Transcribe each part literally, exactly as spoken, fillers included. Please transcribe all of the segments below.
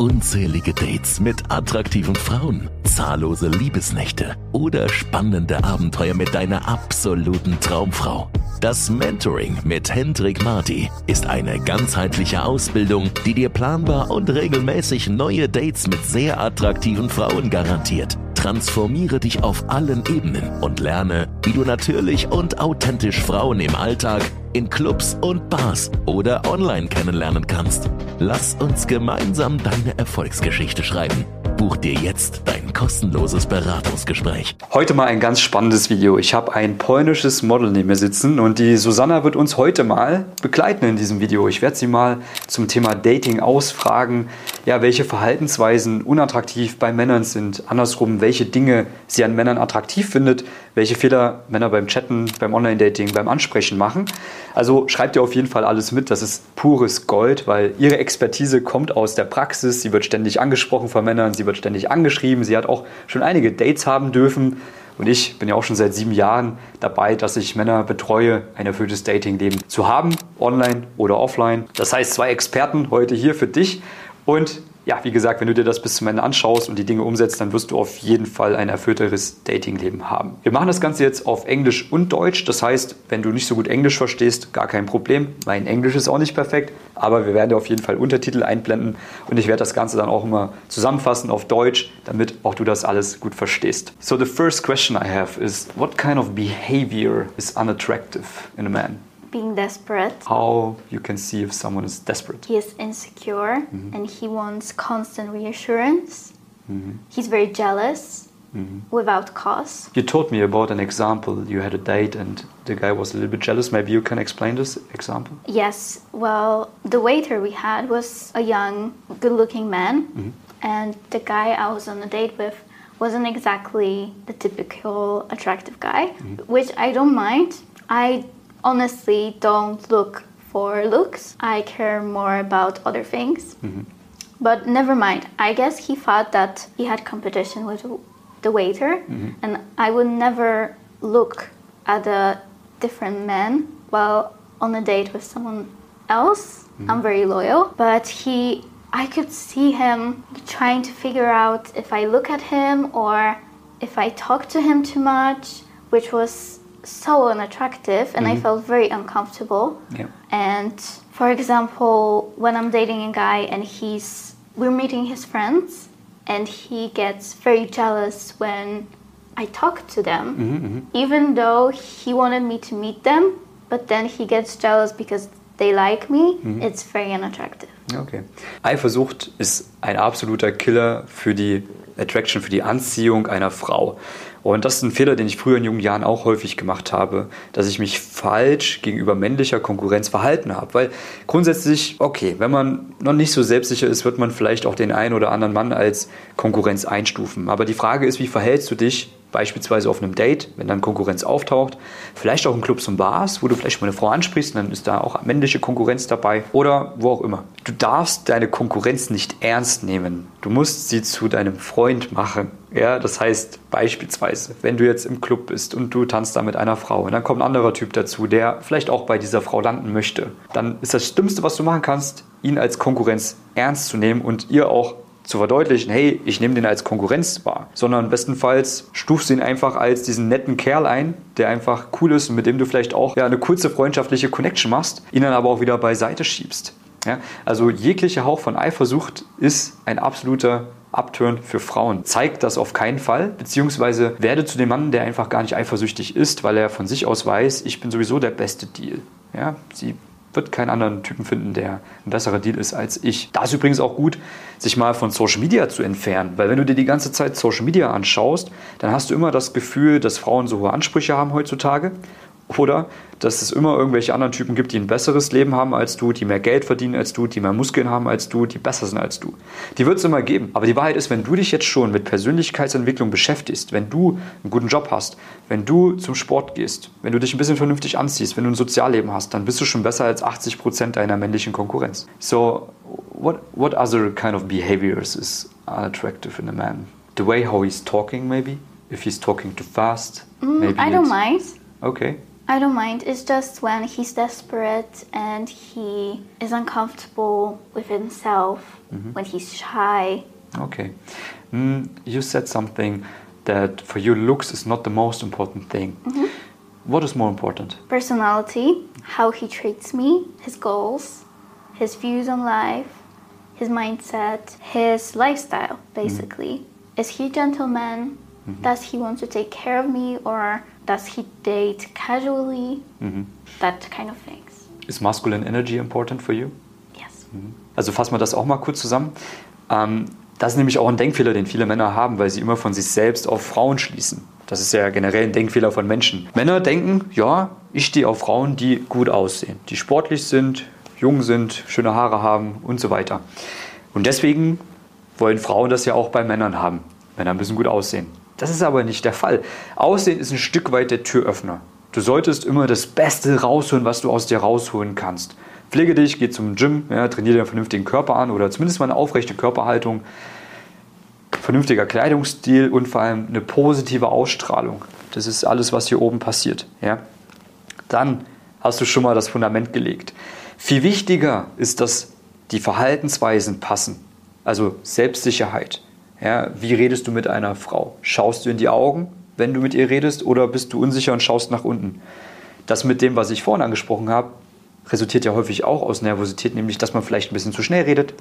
Unzählige Dates mit attraktiven Frauen, zahllose Liebesnächte oder spannende Abenteuer mit deiner absoluten Traumfrau. Das Mentoring mit Hendrik Marty ist eine ganzheitliche Ausbildung, die dir planbar und regelmäßig neue Dates mit sehr attraktiven Frauen garantiert. Transformiere dich auf allen Ebenen und lerne, wie du natürlich und authentisch Frauen im Alltag, in Clubs und Bars oder online kennenlernen kannst. Lass uns gemeinsam deine Erfolgsgeschichte schreiben. Buch dir jetzt dein kostenloses Beratungsgespräch. Heute mal ein ganz spannendes Video. Ich habe ein polnisches Model neben mir sitzen und die Susanna wird uns heute mal begleiten in diesem Video. Ich werde sie mal zum Thema Dating ausfragen, ja, welche Verhaltensweisen unattraktiv bei Männern sind, andersrum, welche Dinge sie an Männern attraktiv findet, welche Fehler Männer beim Chatten, beim Online-Dating, beim Ansprechen machen. Also schreibt ihr auf jeden Fall alles mit, das ist pures Gold, weil ihre Expertise kommt aus der Praxis, sie wird ständig angesprochen von Männern, sie wird ständig angeschrieben, sie hat auch schon einige Dates haben dürfen und ich bin ja auch schon seit sieben Jahren dabei, dass ich Männer betreue, ein erfülltes Datingleben zu haben, online oder offline. Das heißt, zwei Experten heute hier für dich und ja, wie gesagt, wenn du dir das bis zum Ende anschaust und die Dinge umsetzt, dann wirst du auf jeden Fall ein erfüllteres Datingleben haben. Wir machen das Ganze jetzt auf Englisch und Deutsch. Das heißt, wenn du nicht so gut Englisch verstehst, gar kein Problem. Mein Englisch ist auch nicht perfekt, aber wir werden dir auf jeden Fall Untertitel einblenden und ich werde das Ganze dann auch immer zusammenfassen auf Deutsch, damit auch du das alles gut verstehst. So the first question I have is, what kind of behavior is unattractive in a man? Being desperate. How you can see if someone is desperate? He is insecure Mhm. and he wants constant reassurance. Mhm. He's very jealous Mhm. without cause. You told me about an example. You had a date and the guy was a little bit jealous. Maybe you can explain this example? Yes, well, the waiter we had was a young, good-looking man, Mhm. and the guy I was on a date with wasn't exactly the typical attractive guy, which I don't mind. I honestly don't look for looks. I care more about other things. Mhm. But never mind. I guess he thought that he had competition with the waiter, Mhm. and I would never look at a different man while on a date with someone else. I'm very loyal, but he, I could see him trying to figure out if I look at him or if I talk to him too much, which was so unattractive, and I Mhm. felt very uncomfortable. Yeah. And for example, when I'm dating a guy and he's we're meeting his friends and he gets very jealous when I talk to them, Mhm, mhm. even though he wanted me to meet them, but then he gets jealous because they like me, it's very unattractive. Okay. Eifersucht ist ein absoluter Killer für die Attraction, für die Anziehung einer Frau. Und das ist ein Fehler, den ich früher in jungen Jahren auch häufig gemacht habe, dass ich mich falsch gegenüber männlicher Konkurrenz verhalten habe. Weil grundsätzlich, okay, wenn man noch nicht so selbstsicher ist, wird man vielleicht auch den einen oder anderen Mann als Konkurrenz einstufen. Aber die Frage ist, wie verhältst du dich beispielsweise auf einem Date, wenn dann Konkurrenz auftaucht, vielleicht auch in Clubs und Bars, wo du vielleicht mal eine Frau ansprichst, dann ist da auch männliche Konkurrenz dabei oder wo auch immer. Du darfst deine Konkurrenz nicht ernst nehmen. Du musst sie zu deinem Freund machen. Ja, das heißt beispielsweise, wenn du jetzt im Club bist und du tanzt da mit einer Frau und dann kommt ein anderer Typ dazu, der vielleicht auch bei dieser Frau landen möchte, dann ist das Dümmste, was du machen kannst, ihn als Konkurrenz ernst zu nehmen und ihr auch zu verdeutlichen, hey, ich nehme den als Konkurrenz wahr, sondern bestenfalls stufst du ihn einfach als diesen netten Kerl ein, der einfach cool ist und mit dem du vielleicht auch ja, eine kurze freundschaftliche Connection machst, ihn dann aber auch wieder beiseite schiebst. Ja? Also jeglicher Hauch von Eifersucht ist ein absoluter Upturn für Frauen. Zeigt das auf keinen Fall, beziehungsweise werde zu dem Mann, der einfach gar nicht eifersüchtig ist, weil er von sich aus weiß, ich bin sowieso der beste Deal. Ja? Sie wird keinen anderen Typen finden, der ein besserer Deal ist als ich. Da ist übrigens auch gut, sich mal von Social Media zu entfernen, weil wenn du dir die ganze Zeit Social Media anschaust, dann hast du immer das Gefühl, dass Frauen so hohe Ansprüche haben heutzutage oder dass es immer irgendwelche anderen Typen gibt, die ein besseres Leben haben als du, die mehr Geld verdienen als du, die mehr Muskeln haben als du, die besser sind als du. Die wird es immer geben. Aber die Wahrheit ist, wenn du dich jetzt schon mit Persönlichkeitsentwicklung beschäftigst, wenn du einen guten Job hast, wenn du zum Sport gehst, wenn du dich ein bisschen vernünftig anziehst, wenn du ein Sozialleben hast, dann bist du schon besser als achtzig Prozent deiner männlichen Konkurrenz. So, what, what other kind of behaviors is unattractive in a man? The way how he's talking maybe? If he's talking too fast? Mm, maybe I don't it's- mind. Okay. I don't mind. It's just when he's desperate and he is uncomfortable with himself, mm-hmm. when he's shy. Okay. Mm, you said something that for you looks is not the most important thing. Mm-hmm. What is more important? Personality, how he treats me, his goals, his views on life, his mindset, his lifestyle, basically. Mm-hmm. Is he a gentleman? Mm-hmm. Does he want to take care of me, or does he date casually? Mm-hmm. That kind of things. Is masculine energy important for you? Yes. Mhm. Also fassen wir das auch mal kurz zusammen. Ähm, das ist nämlich auch ein Denkfehler, den viele Männer haben, weil sie immer von sich selbst auf Frauen schließen. Das ist ja generell ein Denkfehler von Menschen. Männer denken, ja, ich stehe auf Frauen, die gut aussehen, die sportlich sind, jung sind, schöne Haare haben und so weiter. Und deswegen wollen Frauen das ja auch bei Männern haben. Männer müssen gut aussehen. Das ist aber nicht der Fall. Aussehen ist ein Stück weit der Türöffner. Du solltest immer das Beste rausholen, was du aus dir rausholen kannst. Pflege dich, geh zum Gym, ja, trainiere dir einen vernünftigen Körper an oder zumindest mal eine aufrechte Körperhaltung, vernünftiger Kleidungsstil und vor allem eine positive Ausstrahlung. Das ist alles, was hier oben passiert. Ja? Dann hast du schon mal das Fundament gelegt. Viel wichtiger ist, dass die Verhaltensweisen passen, also Selbstsicherheit. Ja, wie redest du mit einer Frau? Schaust du in die Augen, wenn du mit ihr redest, oder bist du unsicher und schaust nach unten? Das mit dem, was ich vorhin angesprochen habe, resultiert ja häufig auch aus Nervosität, nämlich, dass man vielleicht ein bisschen zu schnell redet.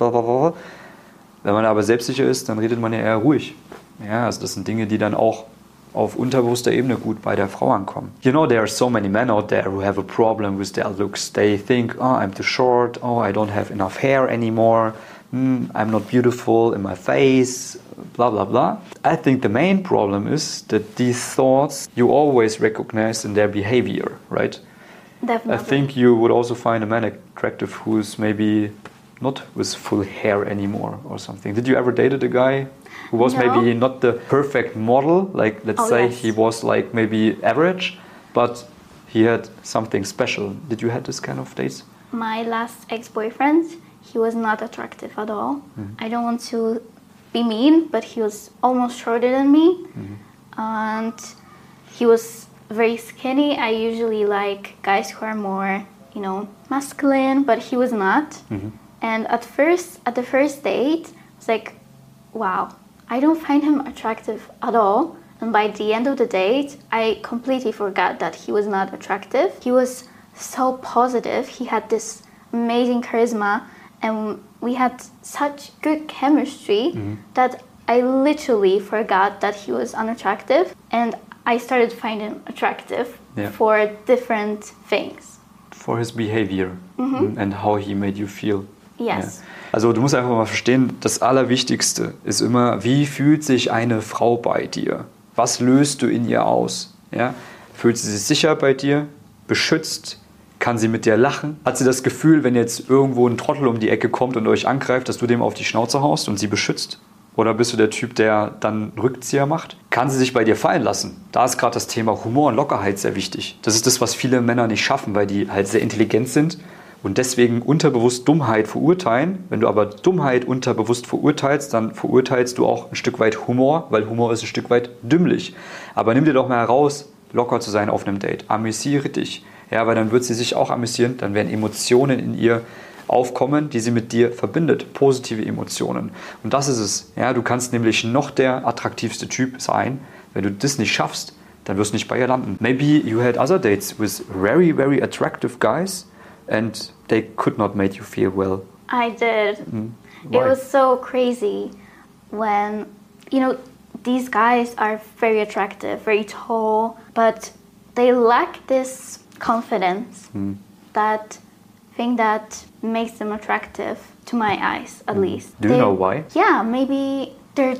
Wenn man aber selbstsicher ist, dann redet man ja eher ruhig. Ja, also das sind Dinge, die dann auch auf unterbewusster Ebene gut bei der Frau ankommen. You know, there are so many men out there who have a problem with their looks. They think, oh, I'm too short, oh, I don't have enough hair anymore, hmm, I'm not beautiful in my face, blah, blah, blah. I think the main problem is that these thoughts you always recognize in their behavior, right? Definitely. I think you would also find a man attractive who's maybe not with full hair anymore or something. Did you ever dated a guy who was No. maybe not the perfect model? Like, let's Oh, say yes. he was like maybe average, but he had something special. Did you have this kind of dates? My last ex-boyfriend, he was not attractive at all. Mm-hmm. I don't want to be mean, but he was almost shorter than me. Mm-hmm. And he was very skinny. I usually like guys who are more, you know, masculine, but he was not. Mm-hmm. And at first, at the first date, I was like, wow, I don't find him attractive at all. And by the end of the date, I completely forgot that he was not attractive. He was so positive. He had this amazing charisma, and we had such good chemistry mm-hmm. that I literally forgot that he was unattractive. And I started finding him attractive yeah. for different things. For his behavior mm-hmm. and how he made you feel. Yes. Ja. Also du musst einfach mal verstehen, das Allerwichtigste ist immer, wie fühlt sich eine Frau bei dir? Was löst du in ihr aus? Ja? Fühlt sie sich sicher bei dir? Beschützt? Kann sie mit dir lachen? Hat sie das Gefühl, wenn jetzt irgendwo ein Trottel um die Ecke kommt und euch angreift, dass du dem auf die Schnauze haust und sie beschützt? Oder bist du der Typ, der dann einen Rückzieher macht? Kann sie sich bei dir fallen lassen? Da ist gerade das Thema Humor und Lockerheit sehr wichtig. Das ist das, was viele Männer nicht schaffen, weil die halt sehr intelligent sind und deswegen unterbewusst Dummheit verurteilen. Wenn du aber Dummheit unterbewusst verurteilst, dann verurteilst du auch ein Stück weit Humor, weil Humor ist ein Stück weit dümmlich. Aber nimm dir doch mal heraus, locker zu sein auf einem Date. Amüsiere dich. Ja, weil dann wird sie sich auch amüsieren. Dann werden Emotionen in ihr aufkommen, die sie mit dir verbindet. Positive Emotionen. Und das ist es. Ja, du kannst nämlich noch der attraktivste Typ sein. Wenn du das nicht schaffst, dann wirst du nicht bei ihr landen. Maybe you had other dates with very, very attractive guys and they could not make you feel well. I did. Mm. It was so crazy when, you know, these guys are very attractive, very tall, but they lack this confidence, mm. that thing that makes them attractive to my eyes, at mm. least. Do you they, know why? Yeah, maybe they're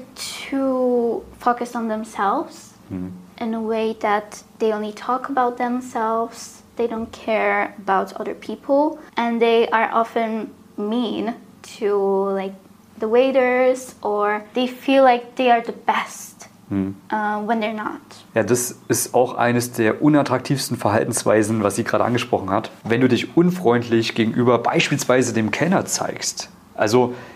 too focused on themselves mm. in a way that they only talk about themselves. They don't care about other people, and they are often mean to like the waiters, or they feel like they are the best hm. uh, when they're not. Ja, das ist auch eines der unattraktivsten Verhaltensweisen, was sie gerade angesprochen hat. Wenn du dich unfreundlich gegenüber beispielsweise dem Kellner zeigst. Also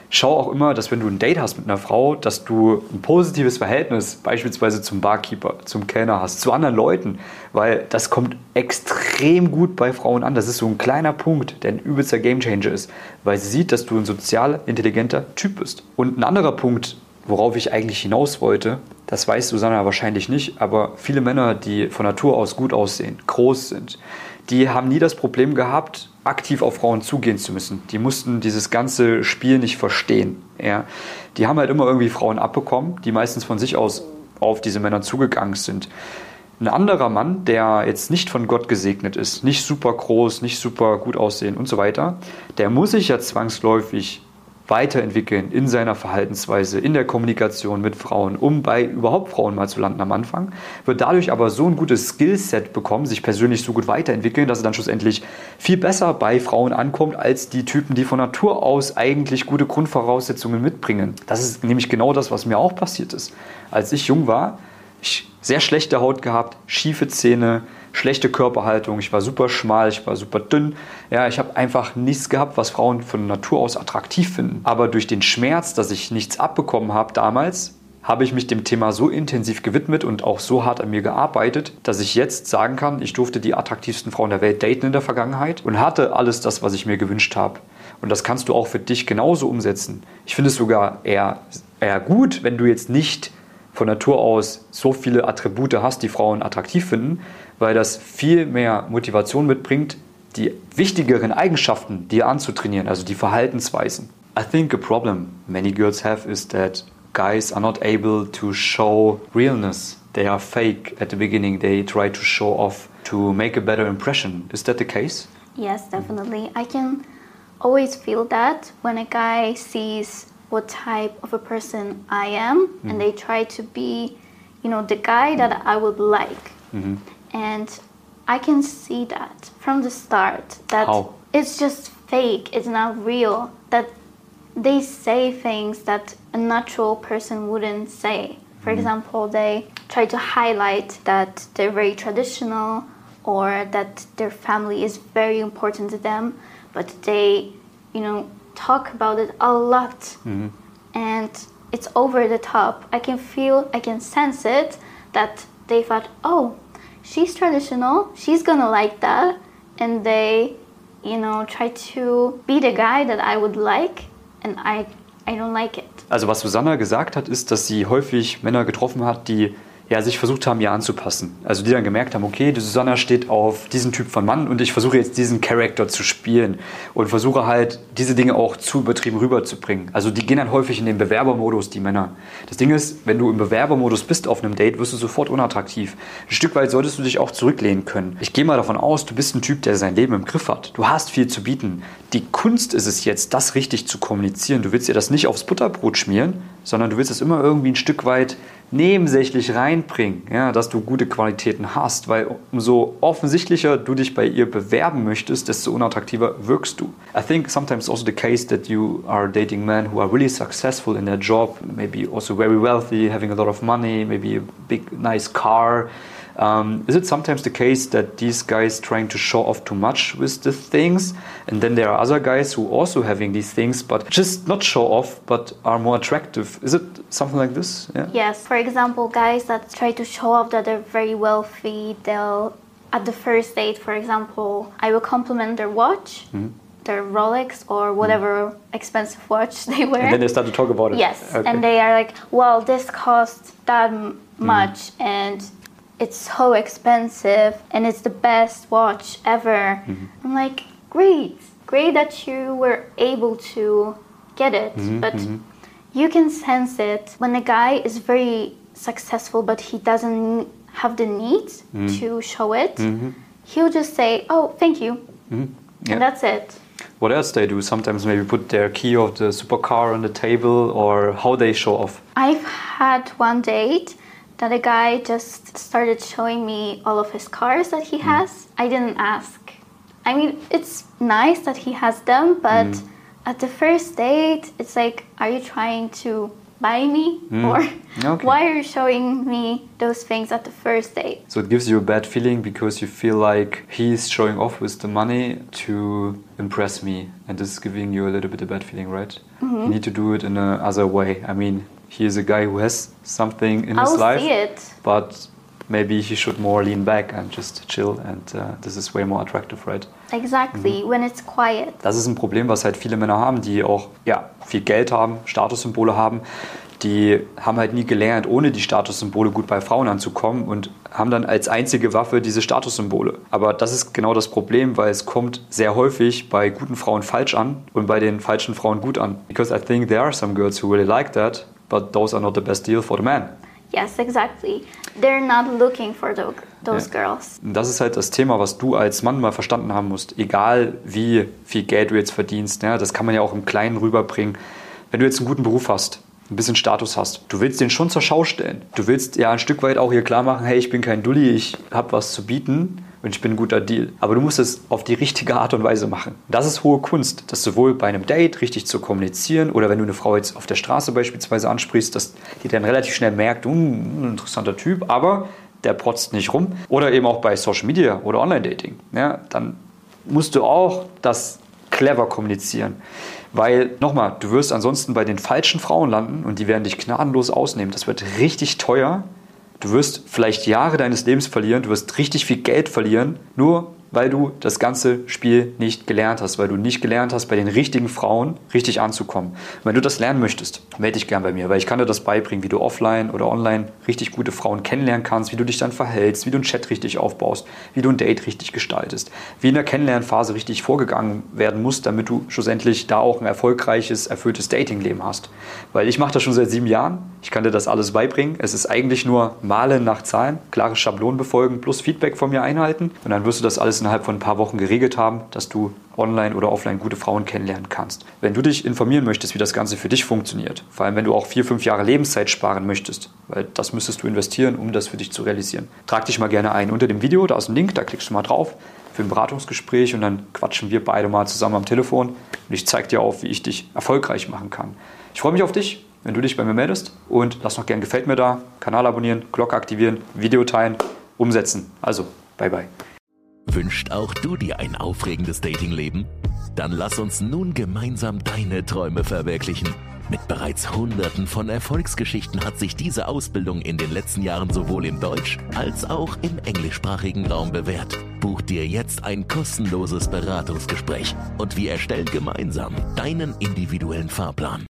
schau auch immer, dass wenn du ein Date hast mit einer Frau, dass du ein positives Verhältnis beispielsweise zum Barkeeper, zum Kellner hast, zu anderen Leuten, weil das kommt extrem gut bei Frauen an. Das ist so ein kleiner Punkt, der ein übelster Gamechanger ist, weil sie sieht, dass du ein sozial intelligenter Typ bist. Und ein anderer Punkt, worauf ich eigentlich hinaus wollte, das weiß Susanna wahrscheinlich nicht, aber viele Männer, die von Natur aus gut aussehen, groß sind, die haben nie das Problem gehabt, aktiv auf Frauen zugehen zu müssen. Die mussten dieses ganze Spiel nicht verstehen. Ja. Die haben halt immer irgendwie Frauen abbekommen, die meistens von sich aus auf diese Männer zugegangen sind. Ein anderer Mann, der jetzt nicht von Gott gesegnet ist, nicht super groß, nicht super gut aussehen und so weiter, der muss sich ja zwangsläufig weiterentwickeln in seiner Verhaltensweise, in der Kommunikation mit Frauen, um bei überhaupt Frauen mal zu landen am Anfang, wird dadurch aber so ein gutes Skillset bekommen, sich persönlich so gut weiterentwickeln, dass er dann schlussendlich viel besser bei Frauen ankommt, als die Typen, die von Natur aus eigentlich gute Grundvoraussetzungen mitbringen. Das ist nämlich genau das, was mir auch passiert ist. Als ich jung war, ich sehr schlechte Haut gehabt, schiefe Zähne, schlechte Körperhaltung, ich war super schmal, ich war super dünn. Ja, ich habe einfach nichts gehabt, was Frauen von Natur aus attraktiv finden. Aber durch den Schmerz, dass ich nichts abbekommen habe damals, habe ich mich dem Thema so intensiv gewidmet und auch so hart an mir gearbeitet, dass ich jetzt sagen kann, ich durfte die attraktivsten Frauen der Welt daten in der Vergangenheit und hatte alles das, was ich mir gewünscht habe. Und das kannst du auch für dich genauso umsetzen. Ich finde es sogar eher, eher gut, wenn du jetzt nicht von Natur aus so viele Attribute hast, die Frauen attraktiv finden, weil das viel mehr Motivation mitbringt, die wichtigeren Eigenschaften dir anzutrainieren, also die Verhaltensweisen. I think a problem many girls have is that guys are not able to show realness. They are fake at the beginning. They try to show off to make a better impression. Is that the case? Yes, definitely. I can always feel that when a guy sees what type of a person I am, mm-hmm. and they try to be, you know, the guy that I would like. Mm-hmm. And I can see that from the start, that How? It's just fake, it's not real, that they say things that a natural person wouldn't say. For mm-hmm. example, they try to highlight that they're very traditional or that their family is very important to them, but they, you know, talk about it a lot, mm-hmm. and it's over the top. I can feel, I can sense it, that they thought, oh, she's traditional, she's gonna like that, and they, you know, try to be the guy that I would like, and I, I don't like it. Also was Susanna gesagt hat, ist, dass sie häufig Männer getroffen hat, die ja, sich versucht haben, ihr anzupassen. Also die dann gemerkt haben, okay, die Susanna steht auf diesen Typ von Mann und ich versuche jetzt diesen Charakter zu spielen und versuche halt, diese Dinge auch zu übertrieben rüberzubringen. Also die gehen dann häufig in den Bewerbermodus, die Männer. Das Ding ist, wenn du im Bewerbermodus bist auf einem Date, wirst du sofort unattraktiv. Ein Stück weit solltest du dich auch zurücklehnen können. Ich gehe mal davon aus, du bist ein Typ, der sein Leben im Griff hat. Du hast viel zu bieten. Die Kunst ist es jetzt, das richtig zu kommunizieren. Du willst dir das nicht aufs Butterbrot schmieren, sondern du willst es immer irgendwie ein Stück weit nebensächlich reinbringen, ja, dass du gute Qualitäten hast, weil umso offensichtlicher du dich bei ihr bewerben möchtest, desto unattraktiver wirkst du. I think sometimes also the case that you are dating men who are really successful in their job, maybe also very wealthy, having a lot of money, maybe a big nice car. Um, is it sometimes the case that these guys trying to show off too much with the things, and then there are other guys who also having these things but just not show off but are more attractive? Is it something like this? Yeah? Yes, for example, guys that try to show off that they're very wealthy, they'll, at the first date, for example, I will compliment their watch, mm-hmm. their Rolex or whatever mm. expensive watch they wear. And then they start to talk about it. Yes, okay. And they are like, well, this costs that much, mm. and it's so expensive, and it's the best watch ever. Mm-hmm. I'm like, great, great that you were able to get it, mm-hmm, but mm-hmm. you can sense it when a guy is very successful but he doesn't have the need mm-hmm. to show it. Mm-hmm. He'll just say, oh, thank you, mm-hmm. yeah. and that's it. What else they do? Sometimes maybe put their key of the supercar on the table, or how they show off. I've had one date that a guy just started showing me all of his cars that he has. Mm. I didn't ask. I mean, it's nice that he has them, but mm. at the first date, it's like, are you trying to buy me? Mm. Or Okay. why are you showing me those things at the first date? So it gives you a bad feeling because you feel like he's showing off with the money to impress me, and this is giving you a little bit a bad feeling, right? Mm-hmm. You need to do it in a other way. I mean, he is a guy who has something in his I'll life, see it. but maybe he should more lean back and just chill, and uh, this is way more attractive, right? Exactly, Mhm. when it's quiet. Das ist ein Problem, was halt viele Männer haben, die auch ja, viel Geld haben, Statussymbole haben. Die haben halt nie gelernt, ohne die Statussymbole gut bei Frauen anzukommen und haben dann als einzige Waffe diese Statussymbole. Aber das ist genau das Problem, weil es kommt sehr häufig bei guten Frauen falsch an und bei den falschen Frauen gut an. Because I think there are some girls who really like that, but those are not the best deal for the man. Yes, exactly. They're not looking for tho- those Ja. girls. Und das ist halt das Thema, was du als Mann mal verstanden haben musst. Egal wie viel Geld du jetzt verdienst, ja, das kann man ja auch im Kleinen rüberbringen. Wenn du jetzt einen guten Beruf hast, ein bisschen Status hast, du willst den schon zur Schau stellen. Du willst ja ein Stück weit auch hier klar machen, hey, ich bin kein Dulli, ich habe was zu bieten und ich bin ein guter Deal. Aber du musst es auf die richtige Art und Weise machen. Das ist hohe Kunst, das sowohl bei einem Date richtig zu kommunizieren oder wenn du eine Frau jetzt auf der Straße beispielsweise ansprichst, dass die dann relativ schnell merkt, ein interessanter Typ, aber der protzt nicht rum. Oder eben auch bei Social Media oder Online-Dating. Ja, dann musst du auch das clever kommunizieren. Weil, nochmal, du wirst ansonsten bei den falschen Frauen landen und die werden dich gnadenlos ausnehmen. Das wird richtig teuer. Du wirst vielleicht Jahre deines Lebens verlieren, du wirst richtig viel Geld verlieren, nur weil du das ganze Spiel nicht gelernt hast, weil du nicht gelernt hast, bei den richtigen Frauen richtig anzukommen. Und wenn du das lernen möchtest, melde dich gern bei mir, weil ich kann dir das beibringen, wie du offline oder online richtig gute Frauen kennenlernen kannst, wie du dich dann verhältst, wie du einen Chat richtig aufbaust, wie du ein Date richtig gestaltest, wie in der Kennenlernphase richtig vorgegangen werden muss, damit du schlussendlich da auch ein erfolgreiches, erfülltes Datingleben hast. Weil ich mache das schon seit sieben Jahren, ich kann dir das alles beibringen. Es ist eigentlich nur Malen nach Zahlen, klare Schablonen befolgen, plus Feedback von mir einhalten und dann wirst du das alles innerhalb von ein paar Wochen geregelt haben, dass du online oder offline gute Frauen kennenlernen kannst. Wenn du dich informieren möchtest, wie das Ganze für dich funktioniert, vor allem wenn du auch vier, fünf Jahre Lebenszeit sparen möchtest, weil das müsstest du investieren, um das für dich zu realisieren, trag dich mal gerne ein unter dem Video, da ist ein Link, da klickst du mal drauf für ein Beratungsgespräch und dann quatschen wir beide mal zusammen am Telefon und ich zeige dir auf, wie ich dich erfolgreich machen kann. Ich freue mich auf dich, wenn du dich bei mir meldest und lass noch gern Gefällt mir da, Kanal abonnieren, Glocke aktivieren, Video teilen, umsetzen. Also, bye bye. Wünscht auch du dir ein aufregendes Datingleben? Dann lass uns nun gemeinsam deine Träume verwirklichen. Mit bereits Hunderten von Erfolgsgeschichten hat sich diese Ausbildung in den letzten Jahren sowohl im Deutsch- als auch im englischsprachigen Raum bewährt. Buch dir jetzt ein kostenloses Beratungsgespräch und wir erstellen gemeinsam deinen individuellen Fahrplan.